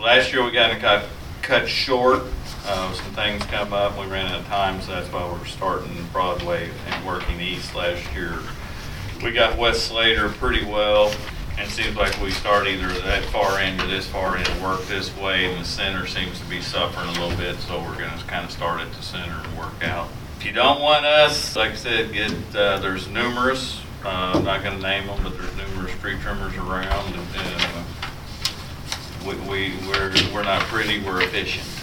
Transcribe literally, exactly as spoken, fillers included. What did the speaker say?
last year we got cut, cut short. Uh, some things come up, we ran out of time, so that's why we're starting Broadway and working east last year. We got West Slater pretty well, and it seems like we start either that far end or this far end, work this way, and the center seems to be suffering a little bit, so we're gonna kind of start at the center and work out. If you don't want us, like I said, get, uh, there's numerous, uh, I'm not gonna name them, but there's numerous tree trimmers around, and, and uh, we, we, we're, we're not pretty, we're efficient.